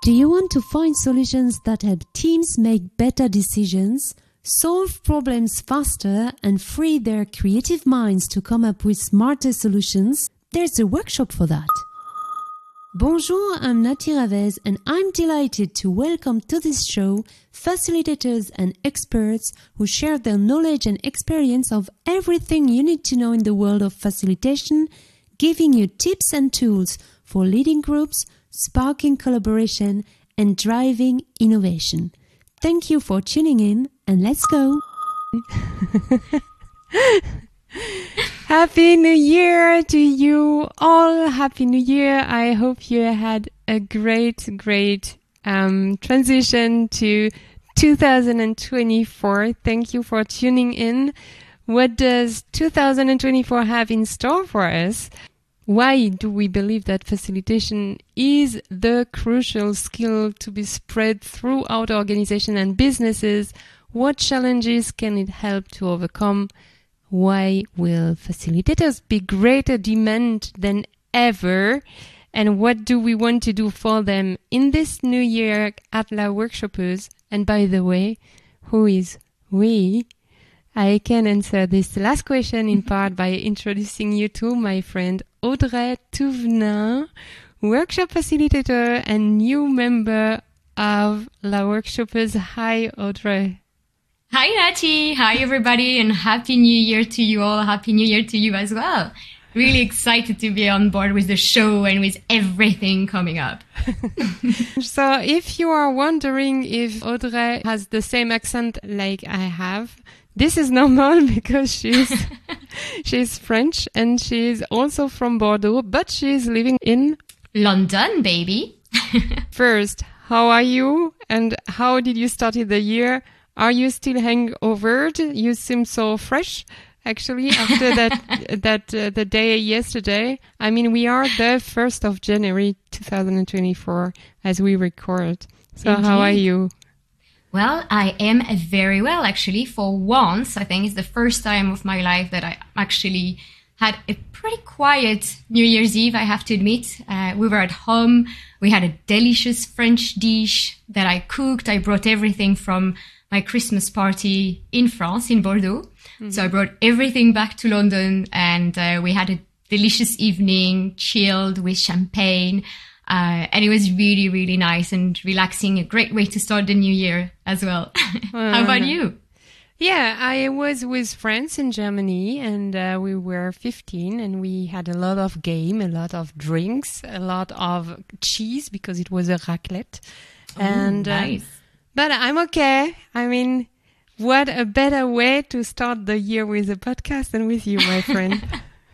Do you want to find solutions that help teams make better decisions, solve problems faster, and free their creative minds to come up with smarter solutions? There's a workshop for that. Bonjour, I'm Nati Ravez, and I'm delighted to welcome to this show facilitators and experts who share their knowledge and experience of everything you need to know in the world of facilitation, giving you tips and tools for leading groups, sparking collaboration, and driving innovation. Thank you for tuning in, and let's go. Happy New Year to you all. Happy New Year. I hope you had a great transition to 2024. Thank you for tuning in. What does 2024 have in store for us? Why do we believe that facilitation is the crucial skill to be spread throughout organizations and businesses? What challenges can it help to overcome? Why will facilitators be greater demand than ever? And what do we want to do for them in this new year at La Workshoppers? And by the way, who is we? I can answer this last question in part by introducing you to my friend Audrey Touvenin, workshop facilitator and new member of La Workshoppers. Hi, Audrey. Hi, Nati. Hi, everybody, and Happy New Year to you all. Happy New Year to you as well. Really excited to be on board with the show and with everything coming up. So if you are wondering if Audrey has the same accent like I have, this is normal because she's French and she's also from Bordeaux, but she's living in London, baby. First, how are you and how did you start the year? Are you still hangovered? You seem so fresh, actually, after the day yesterday. I mean, we are the 1st of January 2024 as we record. So Indeed. How are you? Well, I am very well, actually. For once, I think it's the first time of my life that I actually had a pretty quiet New Year's Eve, I have to admit. We were at home. We had a delicious French dish that I cooked. I brought everything from my Christmas party in France, in Bordeaux. Mm-hmm. So I brought everything back to London and we had a delicious evening, chilled with champagne. And it was really, really nice and relaxing. A great way to start the new year as well. How about you? Yeah, I was with friends in Germany and we were 15 and we had a lot of game, a lot of drinks, a lot of cheese because it was a raclette. And nice. But I'm okay. I mean, what a better way to start the year with a podcast than with you, my friend.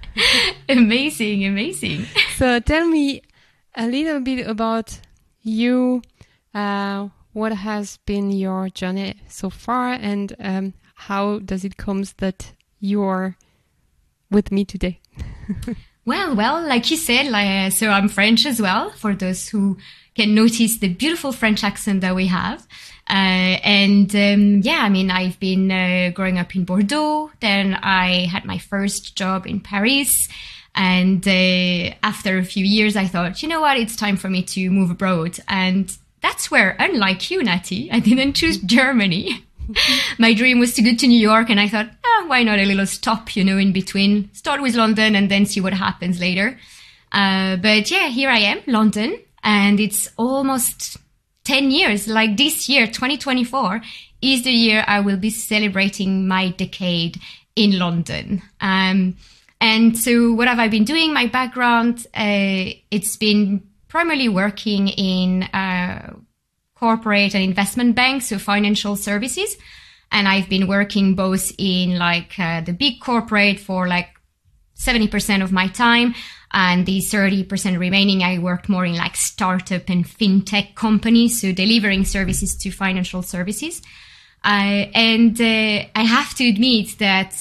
Amazing. So tell me a little bit about you. What has been your journey so far and how does it come that you're with me today? Well, like you said, so I'm French as well, for those who can notice the beautiful French accent that we have. I've been growing up in Bordeaux. Then I had my first job in Paris. And after a few years, I thought, you know what, it's time for me to move abroad. And that's where, unlike you, Nati, I didn't choose Germany. My dream was to go to New York. And I thought, why not a little stop, in between, start with London and then see what happens later. But yeah, here I am, London. And it's almost 10 years, like this year, 2024, is the year I will be celebrating my decade in London. And so what have I been doing? My background, it's been primarily working in corporate and investment banks, so financial services. And I've been working both in the big corporate for 70% of my time. And the 30% remaining, I worked more in startup and fintech companies, so delivering services to financial services. I have to admit that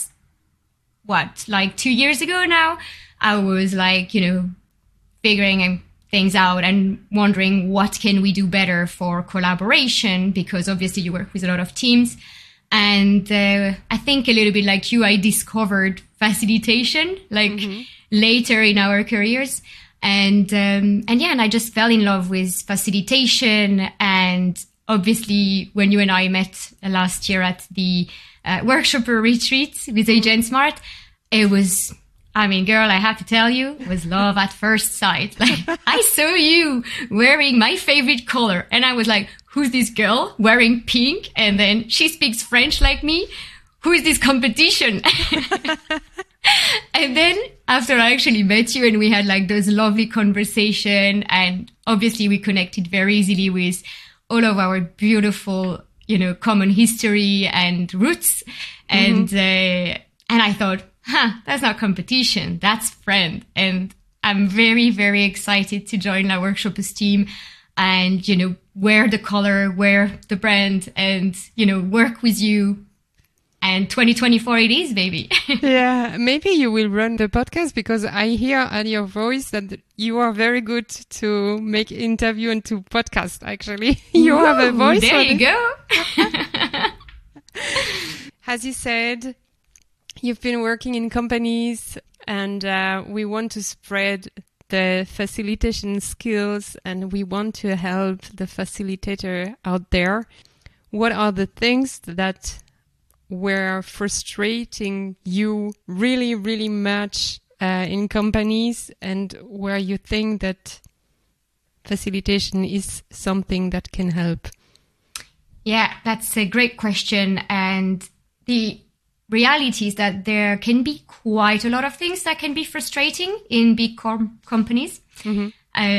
2 years ago now, I was figuring things out and wondering what can we do better for collaboration, because obviously you work with a lot of teams. And I think a little bit like you, I discovered facilitation later in our careers. And I just fell in love with facilitation. And obviously, when you and I met last year at the workshopper retreat with AJ Smart, it was, I mean, girl, I have to tell you, it was love at first sight. Like, I saw you wearing my favorite color, and I was like, who's this girl wearing pink? And then she speaks French like me. Who is this competition? And then after I actually met you and we had like those lovely conversation, and obviously we connected very easily with all of our beautiful, common history and roots. And I thought, that's not competition. That's friend. And I'm very, very excited to join our workshoppers team and, wear the color, wear the brand, and, work with you. And 2024 it is, baby. Yeah, maybe you will run the podcast, because I hear at your voice that you are very good to make interview and to podcast, actually. You have a voice. There you go. As you said, you've been working in companies, and we want to spread the facilitation skills, and we want to help the facilitator out there. What are the things that were frustrating you really, really much in companies, and where you think that facilitation is something that can help? Yeah, that's a great question. And the reality is that there can be quite a lot of things that can be frustrating in big companies. But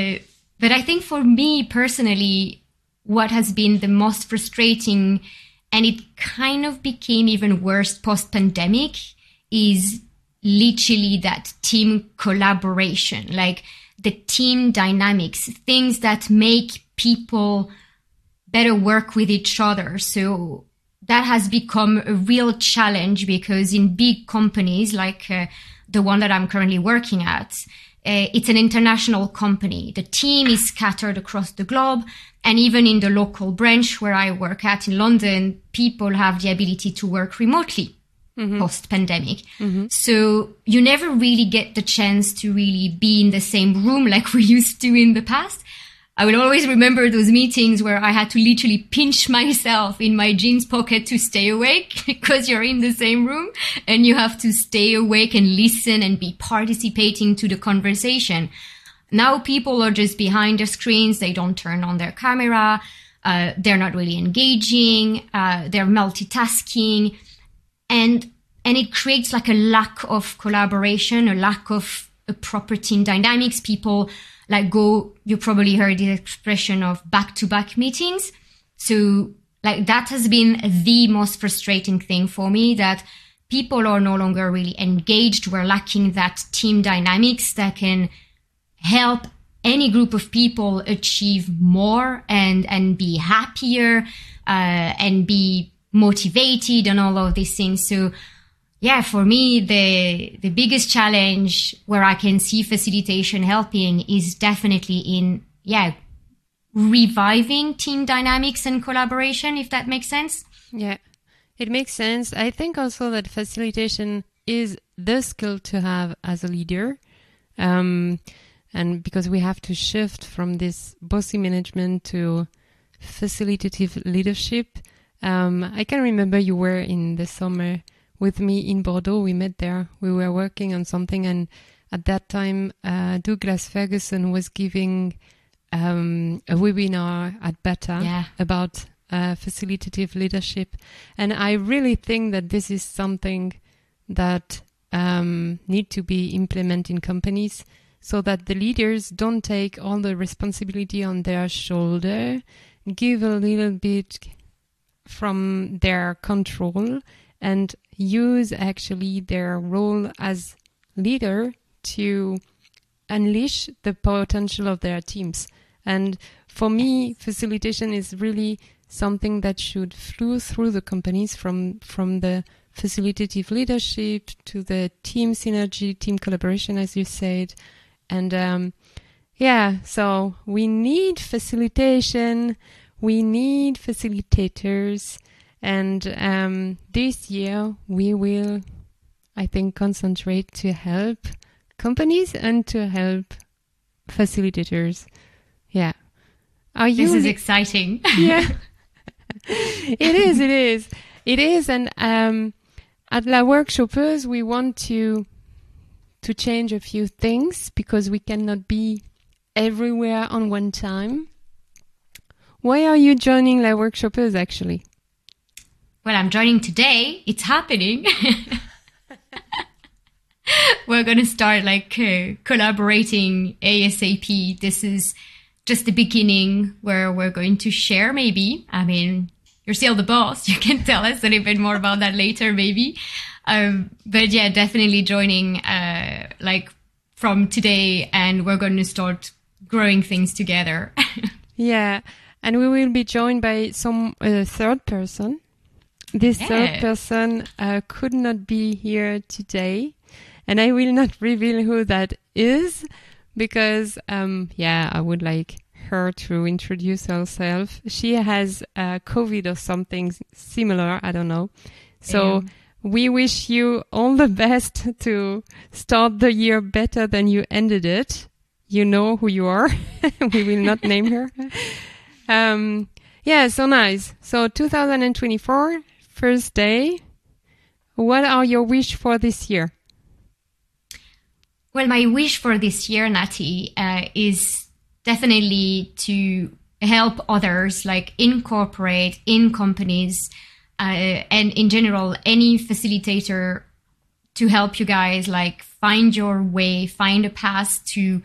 I think for me personally, what has been the most frustrating, and it kind of became even worse post-pandemic, is literally that team collaboration, like the team dynamics, things that make people better work with each other. So that has become a real challenge, because in big companies like the one that I'm currently working at, it's an international company. The team is scattered across the globe. And even in the local branch where I work at in London, people have the ability to work remotely post-pandemic. So you never really get the chance to really be in the same room like we used to in the past. I will always remember those meetings where I had to literally pinch myself in my jeans pocket to stay awake, because you're in the same room and you have to stay awake and listen and be participating to the conversation. Now people are just behind their screens. They don't turn on their camera. They're not really engaging. They're multitasking. And it creates like a lack of collaboration, a lack of a proper team dynamics. People you probably heard the expression of back-to-back meetings. So like that has been the most frustrating thing for me, that people are no longer really engaged. We're lacking that team dynamics that can help any group of people achieve more and be happier and be motivated and all of these things. So yeah, for me, the biggest challenge where I can see facilitation helping is definitely in, reviving team dynamics and collaboration, if that makes sense. Yeah, it makes sense. I think also that facilitation is the skill to have as a leader. And because we have to shift from this bossy management to facilitative leadership. I can remember you were in the summer with me in Bordeaux. We met there. We were working on something, and at that time, Douglas Ferguson was giving a webinar at Bata about facilitative leadership. And I really think that this is something that need to be implemented in companies, so that the leaders don't take all the responsibility on their shoulder, give a little bit from their control, and use actually their role as leader to unleash the potential of their teams. And for me, facilitation is really something that should flow through the companies, from the facilitative leadership to the team synergy, team collaboration, as you said. And so we need facilitation, we need facilitators. And this year we will, I think, concentrate to help companies and to help facilitators. Yeah. Are you? This is exciting. Yeah. It is. And at La Workshoppers, we want to change a few things because we cannot be everywhere on one time. Why are you joining La Workshoppers actually? Well, I'm joining today. It's happening. We're going to start collaborating ASAP. This is just the beginning where we're going to share maybe. I mean, you're still the boss. You can tell us a little bit more about that later maybe. But yeah, definitely joining from today, and we're going to start growing things together. Yeah, and we will be joined by some third person. This third person could not be here today, and I will not reveal who that is because, I would like her to introduce herself. She has COVID or something similar, I don't know. So we wish you all the best to start the year better than you ended it. You know who you are. We will not name her. So nice. So 2024, first day. What are your wish for this year? Well, my wish for this year, Natty, is definitely to help others, incorporate in companies, and in general, any facilitator to help you guys, find your way, find a path to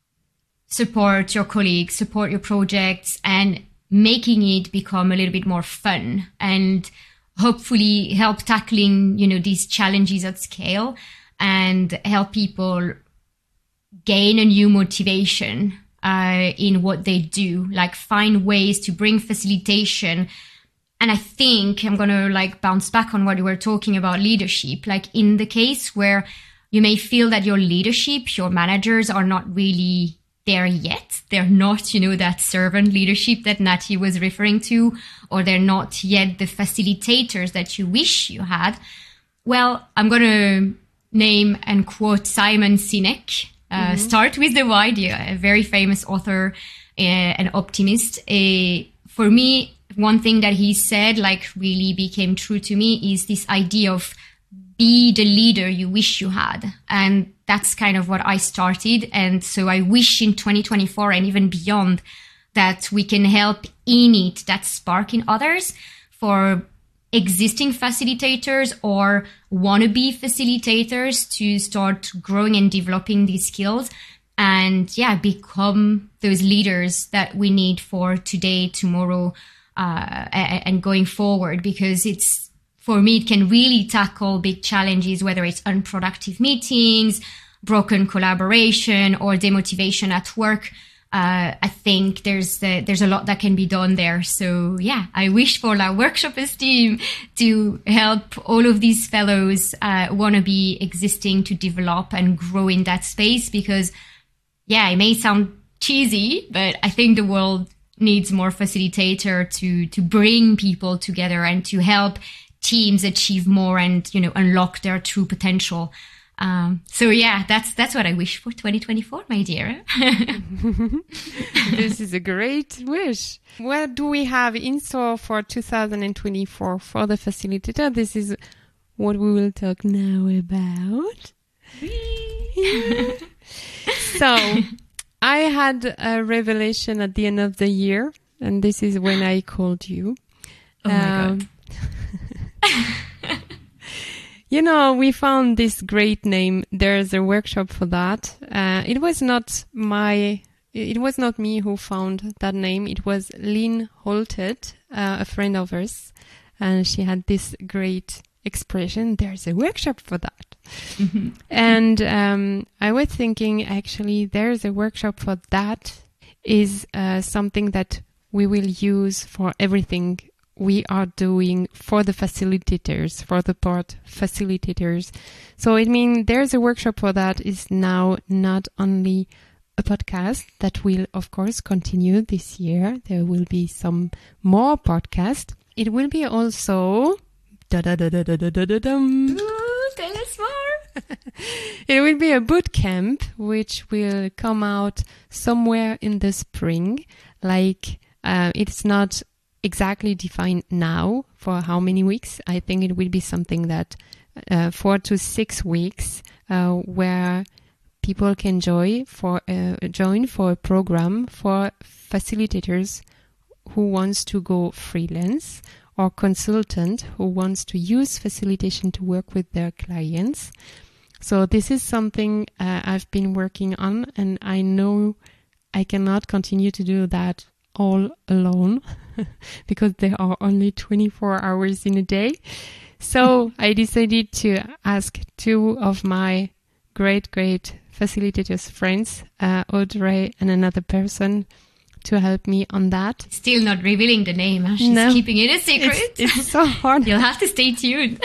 support your colleagues, support your projects, and making it become a little bit more fun and hopefully help tackling, these challenges at scale and help people gain a new motivation in what they do, find ways to bring facilitation. And I think I'm going to bounce back on what you were talking about leadership, in the case where you may feel that your leadership, your managers are not really there yet. They're not, that servant leadership that Natty was referring to, or they're not yet the facilitators that you wish you had. Well, I'm going to name and quote Simon Sinek. Start with the why, a very famous author and optimist. For me, one thing that he said really became true to me is this idea of be the leader you wish you had. And that's kind of what I started. And so I wish in 2024 and even beyond that we can help init that spark in others for existing facilitators or wannabe facilitators to start growing and developing these skills and become those leaders that we need for today, tomorrow, and going forward, because for me, it can really tackle big challenges, whether it's unproductive meetings, broken collaboration, or demotivation at work. I think there's a lot that can be done there. So I wish for La Workshoppers team to help all of these fellows want to be existing to develop and grow in that space, because it may sound cheesy, but I think the world needs more facilitator to bring people together and to help teams achieve more and unlock their true potential. That's what I wish for 2024, my dear. This is a great wish. What do we have in store for 2024 for the facilitator? This is what we will talk now about. So, I had a revelation at the end of the year, and this is when I called you. Oh my God. We found this great name. There's a workshop for that. It was not me who found that name. It was Lynn Holted, a friend of ours. And she had this great expression. There's a workshop for that. Mm-hmm. And I was thinking, actually, there's a workshop for that is something that we will use for everything we are doing for the facilitators, for the part facilitators. So it means there's a workshop for that is now not only a podcast that will, of course, continue this year. There will be some more podcasts. It will be also... Ooh, tell us more. It will be a boot camp, which will come out somewhere in the spring. Like, it's not exactly defined now for how many weeks. I think it will be something that 4 to 6 weeks, where people can join for a program for facilitators who wants to go freelance, or consultant who wants to use facilitation to work with their clients. So this is something I've been working on, and I know I cannot continue to do that all alone because there are only 24 hours in a day. So I decided to ask 2 of my great facilitators friends, Audrey and another person, to help me on that. Still not revealing the name. Huh? She's keeping it a secret. It's so hard. You'll have to stay tuned.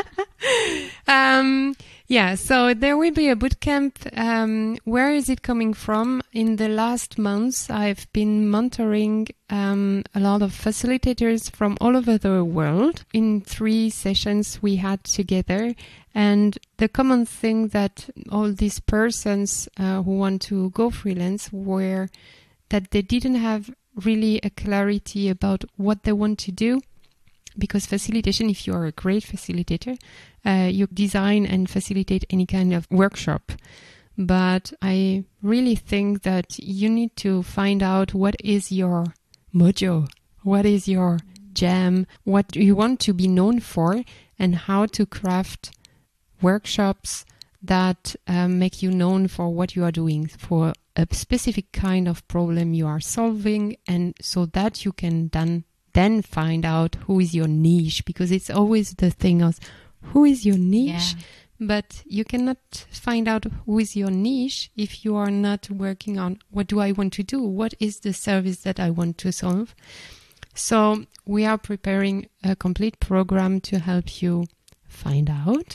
So there will be a bootcamp. Where is it coming from? In the last months, I've been mentoring a lot of facilitators from all over the world. In 3 sessions we had together. And the common thing that all these persons who want to go freelance were that they didn't have really a clarity about what they want to do. Because facilitation, if you are a great facilitator, you design and facilitate any kind of workshop. But I really think that you need to find out what is your mojo, what is your jam, what you want to be known for, and how to craft workshops that make you known for what you are doing, for a specific kind of problem you are solving, and so that you can then find out who is your niche, because it's always the thing of who is your niche, but you cannot find out who is your niche if you are not working on what do I want to do, what is the service that I want to solve. So we are preparing a complete program to help you find out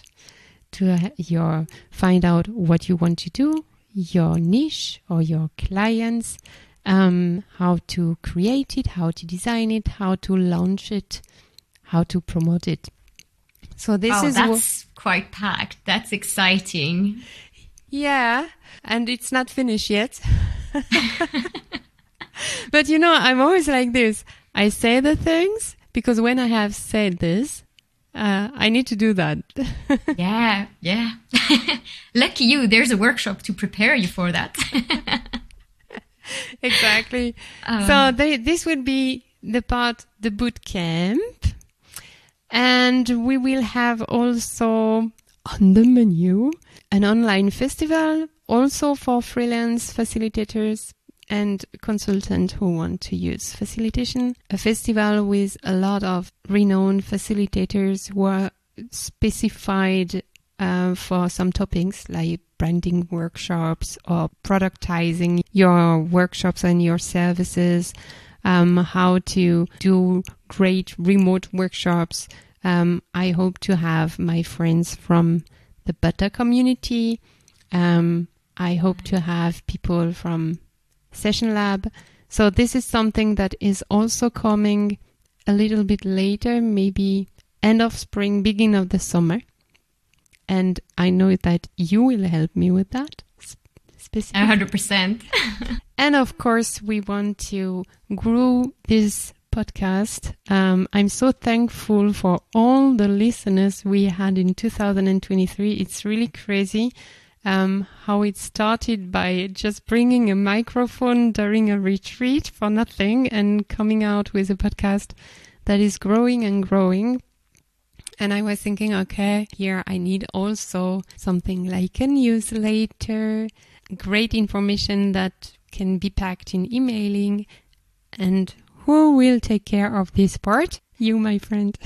what you want to do, your niche or your clients, how to create it, how to design it, how to launch it, how to promote it. So that's quite packed. That's exciting. Yeah, and it's not finished yet. But I'm always like this. I say the things because when I have said this, I need to do that. Yeah. Lucky you, there's a workshop to prepare you for that. Exactly. So this would be the boot camp. And we will have also on the menu an online festival, also for freelance facilitators and consultants who want to use facilitation. A festival with a lot of renowned facilitators who are specified for some topics like branding workshops or productizing your workshops and your services, how to do great remote workshops. I hope to have my friends from the Butter community. I hope to have people from Session Lab. So this is something that is also coming a little bit later, maybe end of spring, beginning of the summer. And I know that you will help me with that. 100%. And of course, we want to grow this podcast. I'm so thankful for all the listeners we had in 2023. It's really crazy how it started by just bringing a microphone during a retreat for nothing and coming out with a podcast that is growing and growing. And I was thinking, okay, here I need also something like a newsletter, great information that can be packed in emailing. And who will take care of this part? You, my friend.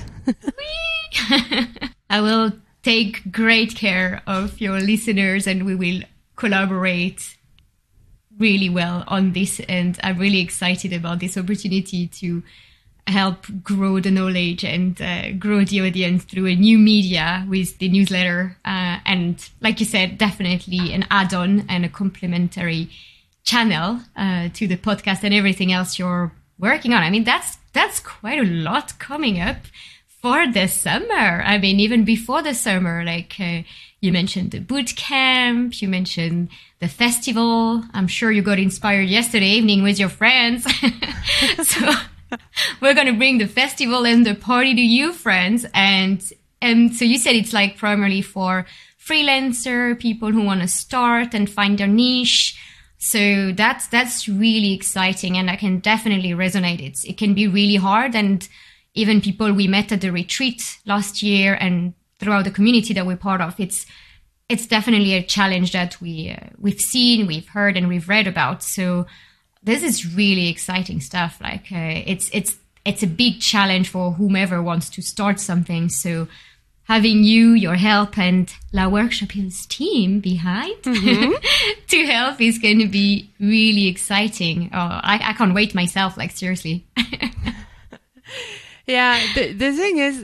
I will take great care of your listeners and we will collaborate really well on this. And I'm really excited about this opportunity to help grow the knowledge and grow the audience through a new media with the newsletter. And like you said, definitely an add-on and a complementary channel to the podcast and everything else you're working on. I mean, that's quite a lot coming up for the summer. I mean, even before the summer, like You mentioned the boot camp. You mentioned the festival. I'm sure you got inspired yesterday evening with your friends. So we're going to bring the festival and the party to you, friends. And so you said it's like primarily for freelancer, people who want to start and find their niche. So that's really exciting, and I can definitely resonate. It can be really hard, and even people we met at the retreat last year and throughout the community that we're part of, it's definitely a challenge that we've seen, we've heard, and we've read about. So this is really exciting stuff. Like it's a big challenge for whomever wants to start something. So having your help, and La Workshop's team behind to help is going to be really exciting. Oh, I can't wait myself, like seriously. Yeah, the thing is,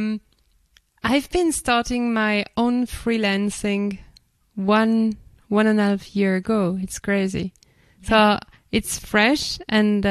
I've been starting my own freelancing one and a half year ago. It's crazy. So it's fresh, and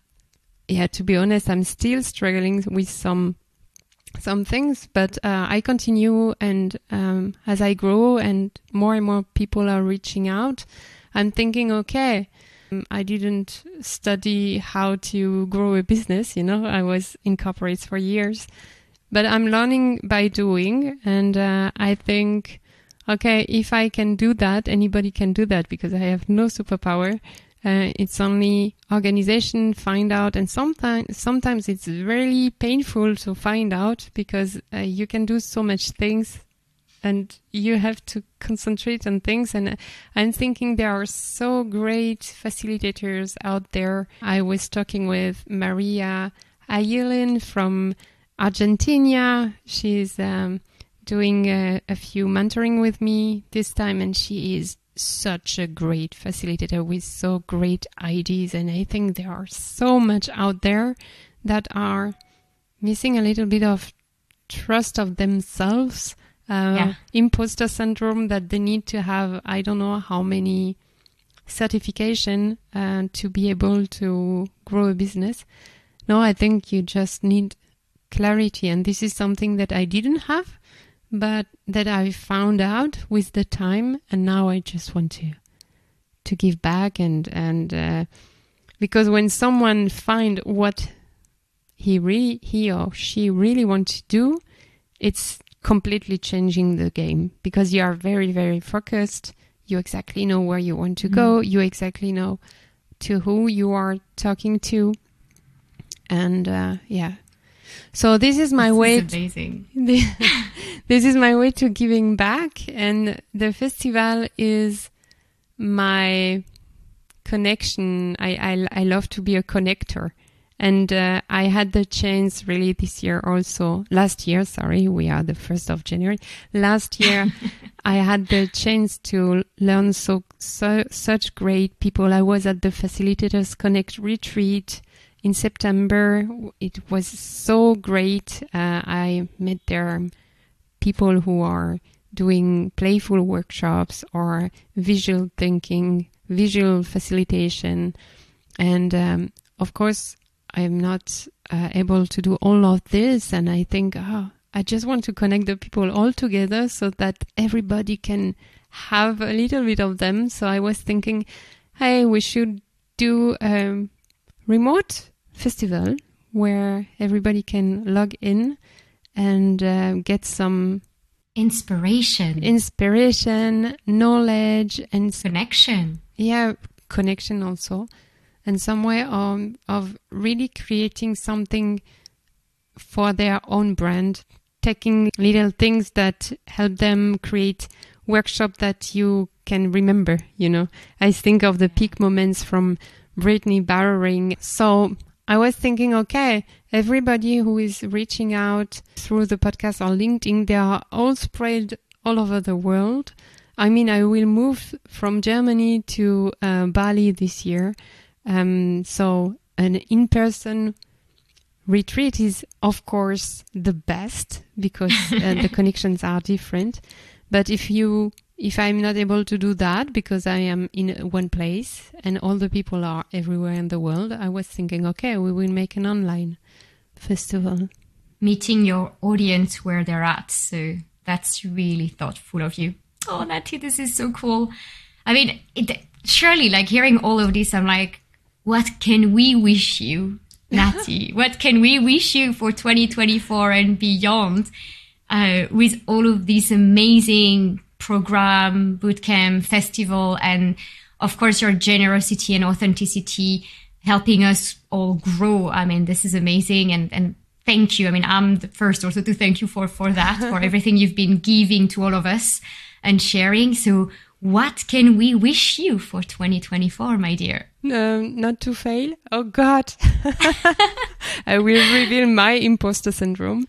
to be honest, I'm still struggling with some things, but I continue, and as I grow and more people are reaching out, I'm thinking, okay, I didn't study how to grow a business, I was in corporates for years, but I'm learning by doing, and I think, okay, if I can do that, anybody can do that, because I have no superpower. It's only organization, find out, and sometimes it's really painful to find out, because you can do so much things and you have to concentrate on things. And I'm thinking there are so great facilitators out there. I was talking with Maria Ayelin from Argentina. She's doing a few mentoring with me this time, and she is such a great facilitator with so great ideas. And I think there are so much out there that are missing a little bit of trust of themselves, imposter syndrome, that they need to have, I don't know how many certification to be able to grow a business. No, I think you just need clarity. And this is something that I didn't have, but that I found out with the time, and now I just want to give back, and because when someone find what he or she really wants to do, it's completely changing the game, because you are very, very focused. You exactly know where you want to go. You exactly know to who you are talking to, and So this is my way. Amazing. This is my way to giving back, and the festival is my connection. I love to be a connector, and I had the chance really last year. Sorry, we are the 1st of January. Last year, I had the chance to learn such great people. I was at the Facilitators Connect retreat in September. It was so great. I met there people who are doing playful workshops or visual thinking, visual facilitation. And of course, I'm not able to do all of this. And I think, I just want to connect the people all together so that everybody can have a little bit of them. So I was thinking, hey, we should do remote festival where everybody can log in and get some inspiration, knowledge, and connection. Yeah, connection also, and some way of really creating something for their own brand, taking little things that help them create workshop that you can remember. I think of the peak moments from Brittany Barrering. So I was thinking, okay, everybody who is reaching out through the podcast or LinkedIn, they are all spread all over the world. I mean, I will move from Germany to Bali this year. So an in-person retreat is, of course, the best, because the connections are different. But if I'm not able to do that because I am in one place and all the people are everywhere in the world, I was thinking, okay, we will make an online festival. Meeting your audience where they're at. So That's really thoughtful of you. Oh, Natty, this is so cool. I mean, surely, like, hearing all of this, I'm like, what can we wish you, Natty? What can we wish you for 2024 and beyond, with all of these amazing program, bootcamp, festival, and of course your generosity and authenticity helping us all grow. I mean, this is amazing, and thank you. I mean, I'm the first also to thank you for that, for everything you've been giving to all of us and sharing. So what can we wish you for 2024, my dear? Not to fail. Oh God. I will reveal my imposter syndrome.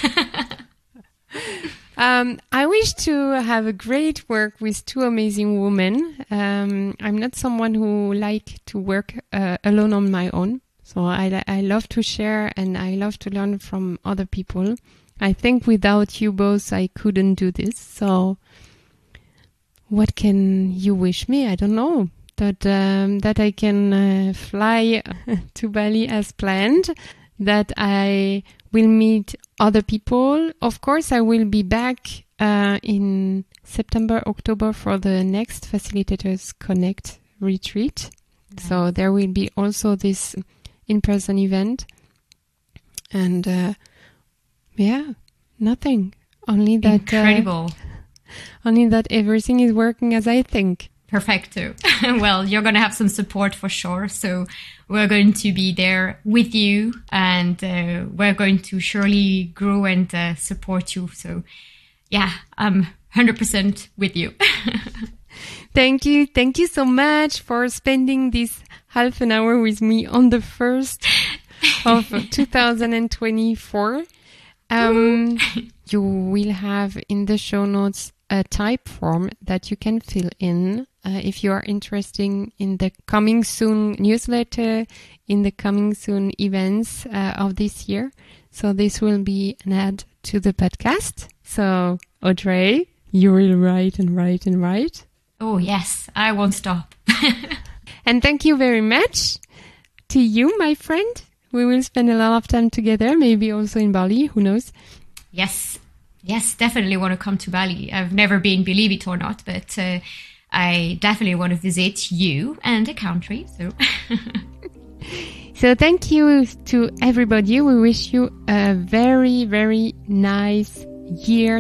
I wish to have a great work with two amazing women. I'm not someone who like to work alone on my own. So I love to share and I love to learn from other people. I think without you both, I couldn't do this. So what can you wish me? I don't know. That I can fly to Bali as planned, that I will meet other people. Of course, I will be back in September, October for the next Facilitators Connect retreat. Nice. So there will be also this in-person event. And nothing. Only that... Incredible. Only that everything is working as I think. Perfecto. Well, you're going to have some support for sure. So we're going to be there with you, and we're going to surely grow and support you. So yeah, I'm 100% with you. Thank you. Thank you so much for spending this half an hour with me on the 1st of 2024. You will have in the show notes a type form that you can fill in if you are interested in the coming soon newsletter, in the coming soon events of this year. So this will be an ad to the podcast. So Audrey, you will write and write and write. Oh yes, I won't stop. And thank you very much to you, my friend. We will spend a lot of time together, maybe also in Bali, who knows? Yes, definitely want to come to Bali. I've never been, believe it or not, but I definitely want to visit you and the country. So thank you to everybody. We wish you a very, very nice year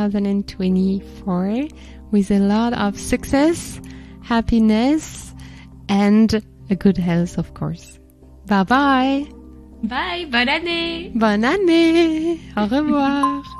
2024 with a lot of success, happiness, and a good health, of course. Bye-bye. Bye, bonne année. Bonne année. Au revoir.